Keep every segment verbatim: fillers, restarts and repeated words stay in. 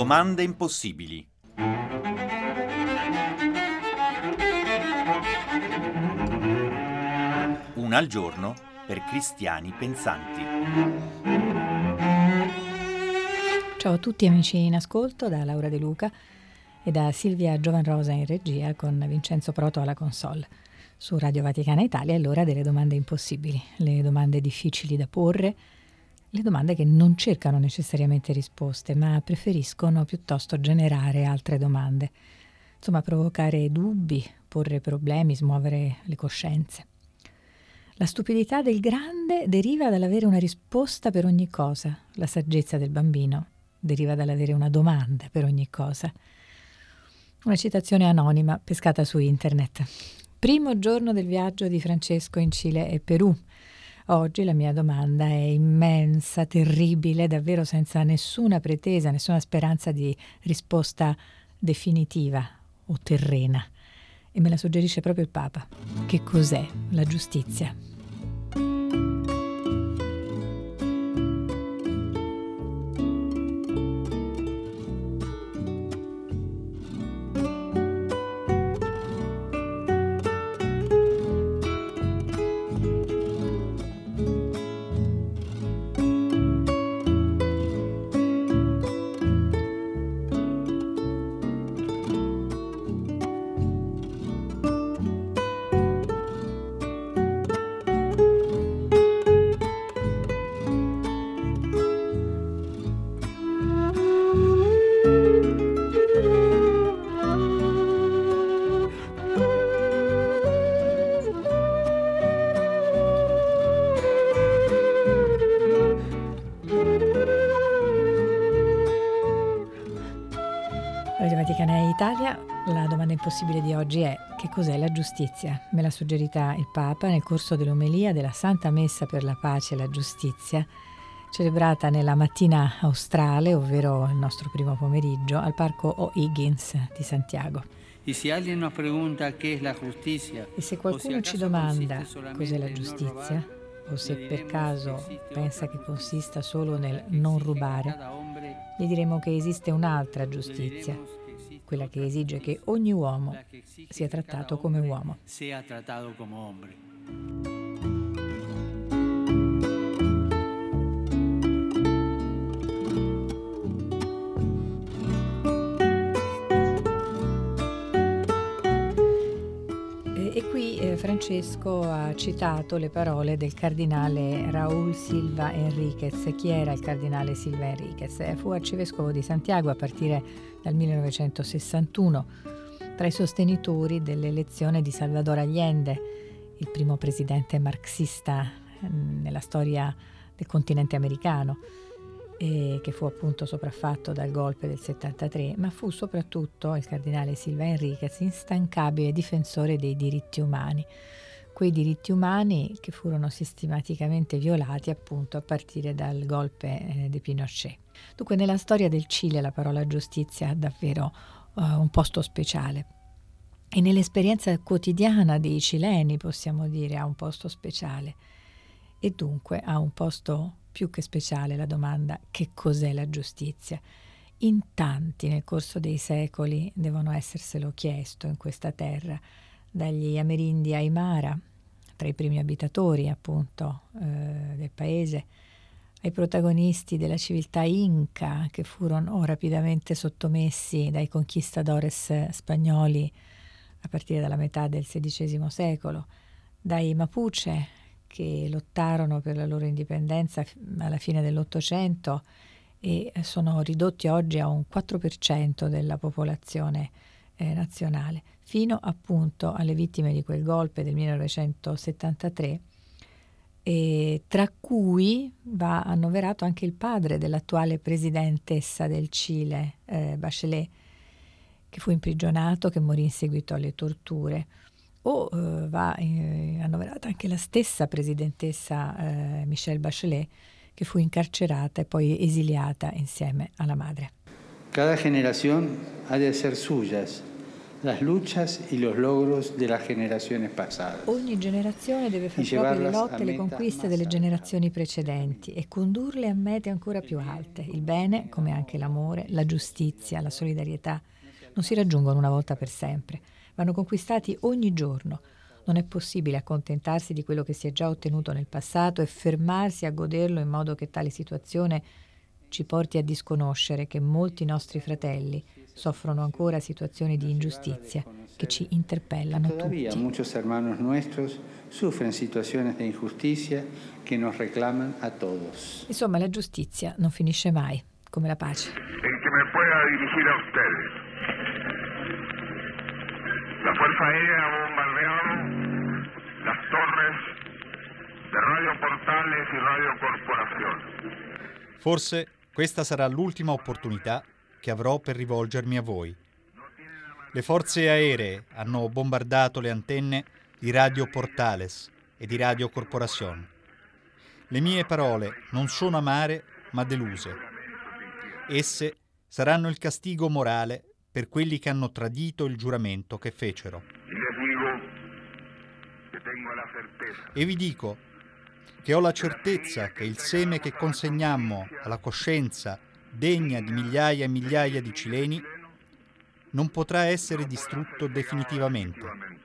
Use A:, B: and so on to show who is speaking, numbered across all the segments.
A: Domande impossibili. Una al giorno per cristiani pensanti.
B: Ciao a tutti amici in ascolto, da Laura De Luca e da Silvia Giovanrosa in regia, con Vincenzo Proto alla console. Su Radio Vaticana Italia è l'ora delle domande impossibili, le domande difficili da porre, le domande che non cercano necessariamente risposte, ma preferiscono piuttosto generare altre domande. Insomma, provocare dubbi, porre problemi, smuovere le coscienze. La stupidità del grande deriva dall'avere una risposta per ogni cosa. La saggezza del bambino deriva dall'avere una domanda per ogni cosa. Una citazione anonima pescata su internet. Primo giorno del viaggio di Francesco in Cile e Perù. Oggi la mia domanda è immensa, terribile, davvero senza nessuna pretesa, nessuna speranza di risposta definitiva o terrena. E me la suggerisce proprio il Papa. Che cos'è la giustizia? Italia, la domanda impossibile di oggi è: che cos'è la giustizia? Me l'ha suggerita il Papa nel corso dell'omelia della Santa Messa per la pace e la giustizia, celebrata nella mattina australe, ovvero il nostro primo pomeriggio, al Parco O'Higgins di Santiago.
C: E se alguien nos pregunta qué es la justicia,
B: E se qualcuno ci domanda cos'è la giustizia, o se per caso pensa che consista solo nel non rubare, gli diremo che esiste un'altra giustizia, quella che esige che ogni uomo sia trattato come uomo. E qui eh, Francesco ha citato le parole del cardinale Raúl Silva Enríquez. Chi era il cardinale Silva Enríquez? Fu arcivescovo di Santiago a partire dal millenovecentosessantuno, tra i sostenitori dell'elezione di Salvador Allende, il primo presidente marxista nella storia del continente americano, e che fu appunto sopraffatto dal golpe del settantatré, ma fu soprattutto il cardinale Silva Enríquez instancabile difensore dei diritti umani, quei diritti umani che furono sistematicamente violati appunto a partire dal golpe eh, di Pinochet. Dunque, nella storia del Cile la parola giustizia ha davvero uh, un posto speciale, e nell'esperienza quotidiana dei cileni, possiamo dire, ha un posto speciale. E dunque ha un posto più che speciale la domanda: che cos'è la giustizia? In tanti nel corso dei secoli devono esserselo chiesto in questa terra, dagli amerindi Aymara, tra i primi abitatori appunto eh, del paese, ai protagonisti della civiltà Inca, che furono rapidamente sottomessi dai conquistadores spagnoli a partire dalla metà del sedicesimo secolo, dai Mapuche, che lottarono per la loro indipendenza alla fine dell'Ottocento e sono ridotti oggi a un quattro per cento della popolazione eh, nazionale, fino appunto alle vittime di quel golpe del millenovecentosettantatré, e tra cui va annoverato anche il padre dell'attuale presidentessa del Cile, eh, Bachelet, che fu imprigionato, che morì in seguito alle torture. O eh, va eh, annoverata anche la stessa presidentessa eh, Michelle Bachelet, che fu incarcerata e poi esiliata insieme alla madre.
C: Cada generación ha de hacer suyas las luchas y los logros de las generaciones pasadas.
B: Ogni generazione deve far proprie le lotte e le conquiste delle generazioni precedenti e condurle a mete ancora più alte. Il bene, come anche l'amore, la giustizia, la solidarietà, non si raggiungono una volta per sempre, vanno conquistati ogni giorno. Non è possibile accontentarsi di quello che si è già ottenuto nel passato e fermarsi a goderlo in modo che tale situazione ci porti a disconoscere che molti nostri fratelli soffrono ancora situazioni di ingiustizia che ci interpellano
C: Todavía
B: tutti.
C: muchos hermanos nuestros sufren situaciones de injusticia que nos reclaman a todos.
B: Insomma, la giustizia non finisce mai, come la pace.
D: En que me pueda dirigir a ustedes. La Fuerza Aérea ha bombardeado las torres de Radio Portales y Radio Corporación.
E: Forse questa sarà l'ultima opportunità che avrò per rivolgermi a voi. Le forze aeree hanno bombardato le antenne di Radio Portales e di Radio Corporación. Le mie parole non sono amare, ma deluse. Esse saranno il castigo morale per quelli che hanno tradito il giuramento che fecero. E vi dico che ho la certezza che il seme che consegnammo alla coscienza degna di migliaia e migliaia di cileni non potrà essere distrutto definitivamente.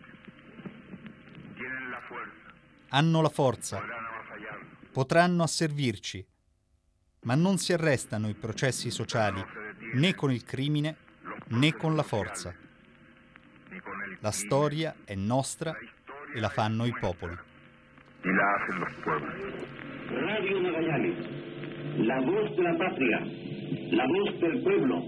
E: Hanno la forza, potranno asservirci, ma non si arrestano i processi sociali né con il crimine né con la forza. La storia è nostra e la fanno i popoli.
F: Radio Magallanes, la voz de la patria, la voz del pueblo.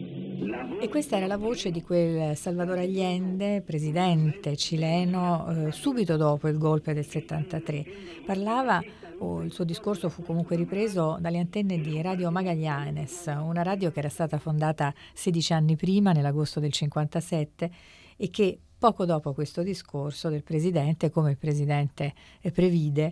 B: E questa era la voce di quel Salvador Allende, presidente cileno, eh, subito dopo il golpe del settantatré. Parlava, o il suo discorso fu comunque ripreso dalle antenne di Radio Magallanes, una radio che era stata fondata sedici anni prima, nell'agosto del cinquantasette, e che poco dopo questo discorso del presidente, come il presidente previde,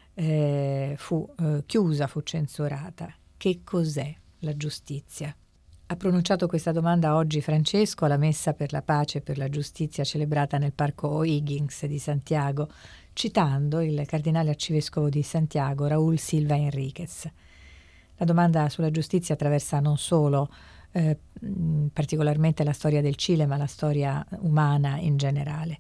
B: eh, fu eh, chiusa, fu censurata. Che cos'è la giustizia? Ha pronunciato questa domanda oggi Francesco alla messa per la pace e per la giustizia celebrata nel parco O'Higgins di Santiago, citando il cardinale arcivescovo di Santiago, Raúl Silva Enríquez. La domanda sulla giustizia attraversa non solo eh, particolarmente la storia del Cile, ma la storia umana in generale.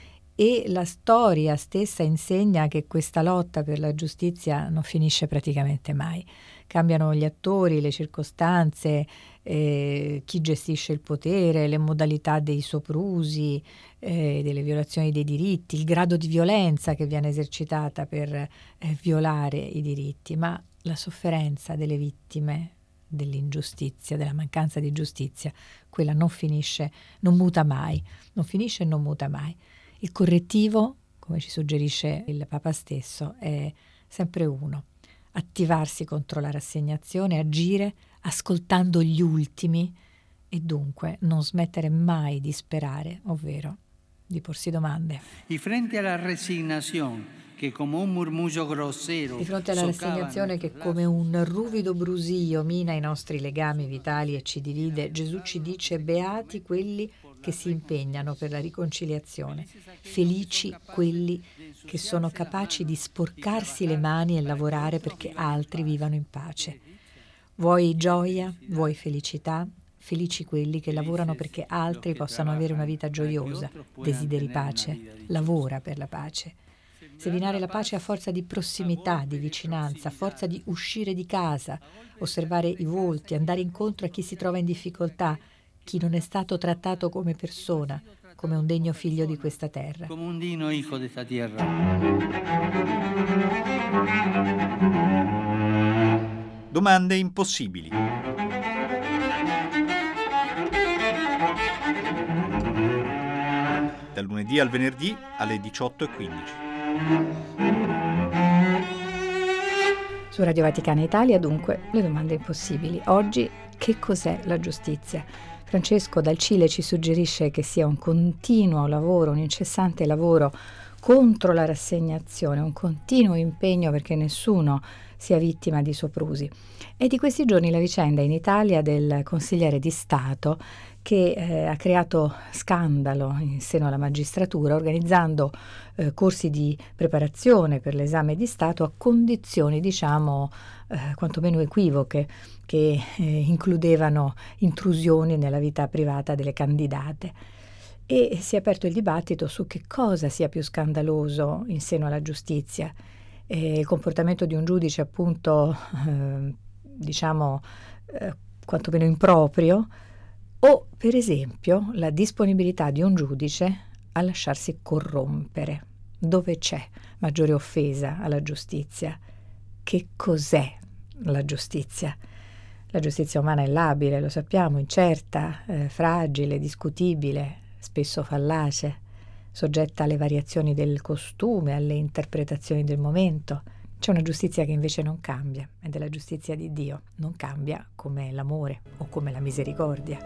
B: E la storia stessa insegna che questa lotta per la giustizia non finisce praticamente mai. Cambiano gli attori, le circostanze, eh, chi gestisce il potere, le modalità dei soprusi, eh, delle violazioni dei diritti, il grado di violenza che viene esercitata per eh, violare i diritti, ma la sofferenza delle vittime dell'ingiustizia, della mancanza di giustizia, quella non finisce, non muta mai, non finisce e non muta mai. Il correttivo, come ci suggerisce il Papa stesso, è sempre uno: attivarsi contro la rassegnazione, agire ascoltando gli ultimi e dunque non smettere mai di sperare, ovvero di porsi domande.
C: Y frente alla resignazione che come un murmullo grossero,
B: di fronte alla rassegnazione che come un ruvido brusio mina i nostri legami vitali e ci divide, Gesù ci dice: beati quelli che si impegnano per la riconciliazione, felici quelli che sono capaci di sporcarsi le mani e lavorare perché altri vivano in pace. Vuoi gioia, vuoi felicità, felici quelli che lavorano perché altri possano avere una vita gioiosa. Desideri pace, lavora per la pace. Seminare la pace a forza di prossimità, di vicinanza, a forza di uscire di casa, osservare i volti, andare incontro a chi si trova in difficoltà, chi non è stato trattato come persona, come un degno figlio di questa terra.
C: Come un digno hijo de esta tierra.
E: Domande impossibili. Dal lunedì al venerdì alle diciotto e quindici.
B: Su Radio Vaticana Italia, dunque, le domande impossibili. Oggi, che cos'è la giustizia? Francesco dal Cile ci suggerisce che sia un continuo lavoro, un incessante lavoro contro la rassegnazione, un continuo impegno perché nessuno sia vittima di soprusi. È di questi giorni la vicenda in Italia del consigliere di Stato che eh, ha creato scandalo in seno alla magistratura organizzando eh, corsi di preparazione per l'esame di Stato a condizioni, diciamo, eh, quantomeno equivoche, che eh, includevano intrusioni nella vita privata delle candidate. E si è aperto il dibattito su che cosa sia più scandaloso in seno alla giustizia. Eh, il comportamento di un giudice appunto, eh, diciamo, eh, quantomeno improprio, o per esempio la disponibilità di un giudice a lasciarsi corrompere. Dove c'è maggiore offesa alla giustizia? Che cos'è la giustizia? La giustizia umana è labile, lo sappiamo, incerta, eh, fragile, discutibile, spesso fallace, soggetta alle variazioni del costume, alle interpretazioni del momento. C'è una giustizia che invece non cambia, ed è la giustizia di Dio. Non cambia come l'amore o come la misericordia.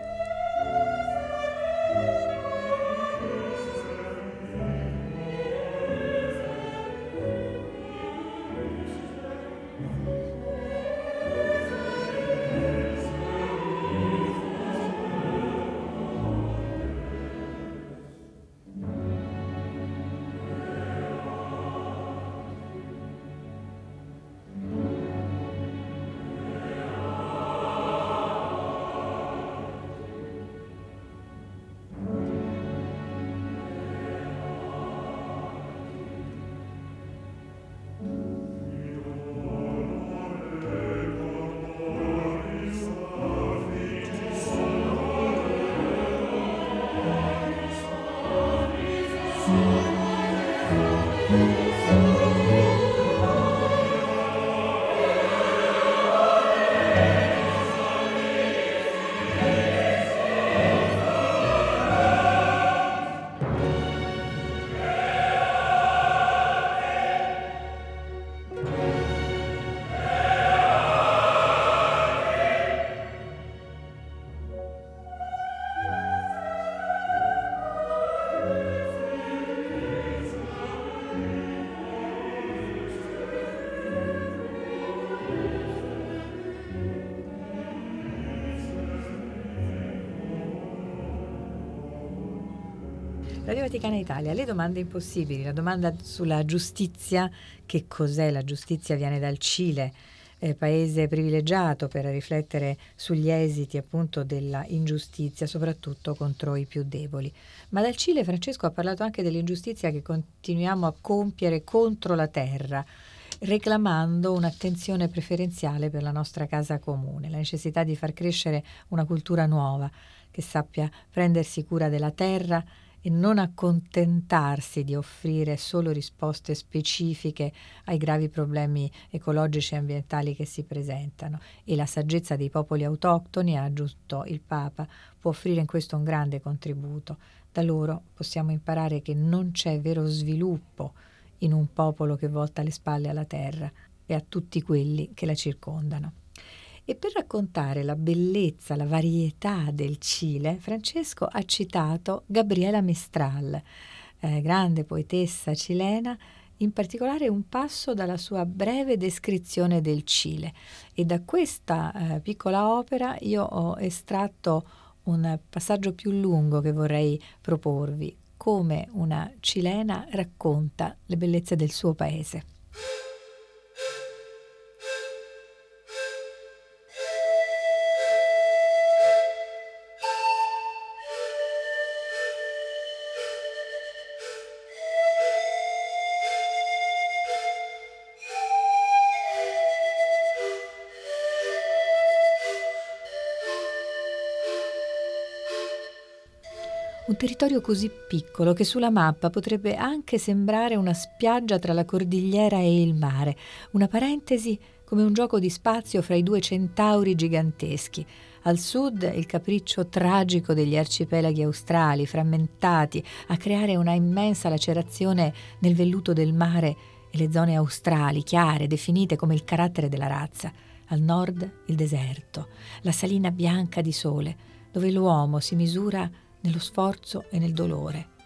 B: Radio Vaticana Italia, le domande impossibili, la domanda sulla giustizia, che cos'è la giustizia, viene dal Cile, eh, paese privilegiato per riflettere sugli esiti appunto della ingiustizia, soprattutto contro i più deboli. Ma dal Cile Francesco ha parlato anche dell'ingiustizia che continuiamo a compiere contro la terra, reclamando un'attenzione preferenziale per la nostra casa comune, la necessità di far crescere una cultura nuova che sappia prendersi cura della terra e non accontentarsi di offrire solo risposte specifiche ai gravi problemi ecologici e ambientali che si presentano. E la saggezza dei popoli autoctoni, ha aggiunto il Papa, può offrire in questo un grande contributo. Da loro possiamo imparare che non c'è vero sviluppo in un popolo che volta le spalle alla terra e a tutti quelli che la circondano. E per raccontare la bellezza, la varietà del Cile, Francesco ha citato Gabriela Mistral, eh, grande poetessa cilena, in particolare un passo dalla sua breve descrizione del Cile. E da questa eh, piccola opera io ho estratto un passaggio più lungo che vorrei proporvi, come una cilena racconta le bellezze del suo paese. Un territorio così piccolo che sulla mappa potrebbe anche sembrare una spiaggia tra la cordigliera e il mare, una parentesi come un gioco di spazio fra i due centauri giganteschi. Al sud il capriccio tragico degli arcipelaghi australi, frammentati a creare una immensa lacerazione nel velluto del mare, e le zone australi, chiare, definite come il carattere della razza. Al nord il deserto, la salina bianca di sole, dove l'uomo si misura nello sforzo e nel dolore.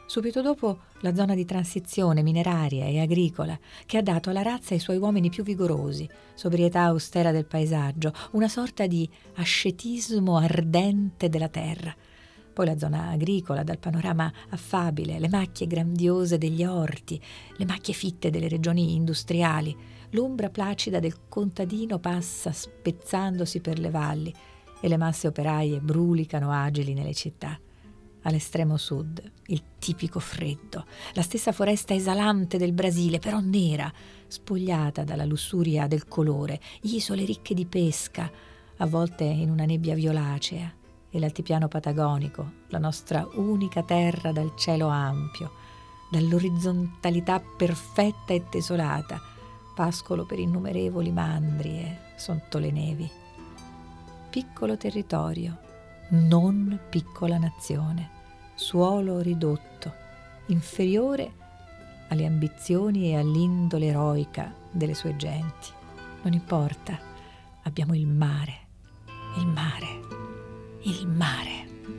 B: Subito dopo la zona di transizione mineraria e agricola che ha dato alla razza i suoi uomini più vigorosi, sobrietà austera del paesaggio, una sorta di ascetismo ardente della terra. Poi la zona agricola dal panorama affabile, le macchie grandiose degli orti, le macchie fitte delle regioni industriali, l'ombra placida del contadino passa spezzandosi per le valli e le masse operaie brulicano agili nelle città. All'estremo sud, il tipico freddo, la stessa foresta esalante del Brasile, però nera, spogliata dalla lussuria del colore, isole ricche di pesca, avvolte in una nebbia violacea, e l'altipiano patagonico, la nostra unica terra dal cielo ampio, dall'orizzontalità perfetta e desolata, pascolo per innumerevoli mandrie sotto le nevi. Piccolo territorio, non piccola nazione, suolo ridotto, inferiore alle ambizioni e all'indole eroica delle sue genti. Non importa, abbiamo il mare, il mare, il mare.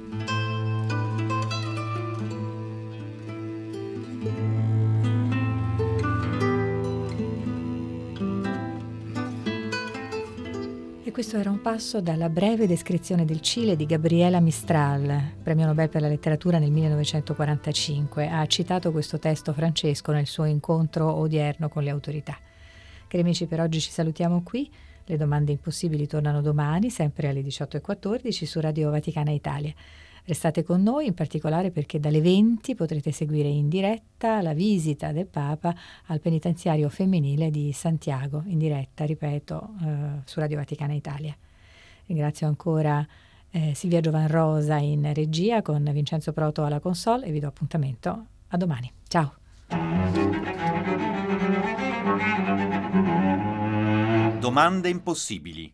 B: E questo era un passo dalla breve descrizione del Cile di Gabriela Mistral, premio Nobel per la letteratura nel millenovecentoquarantacinque. Ha citato questo testo Francesco nel suo incontro odierno con le autorità. Cari amici, per oggi ci salutiamo qui. Le domande impossibili tornano domani, sempre alle diciotto e quattordici su Radio Vaticana Italia. Restate con noi, in particolare perché dalle venti potrete seguire in diretta la visita del Papa al penitenziario femminile di Santiago, in diretta, ripeto, eh, su Radio Vaticana Italia. Ringrazio ancora eh, Silvia Giovanrosa in regia, con Vincenzo Proto alla console, e vi do appuntamento a domani. Ciao!
A: Domande impossibili.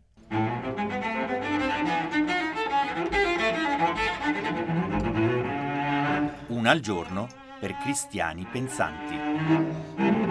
A: Una al giorno per cristiani pensanti.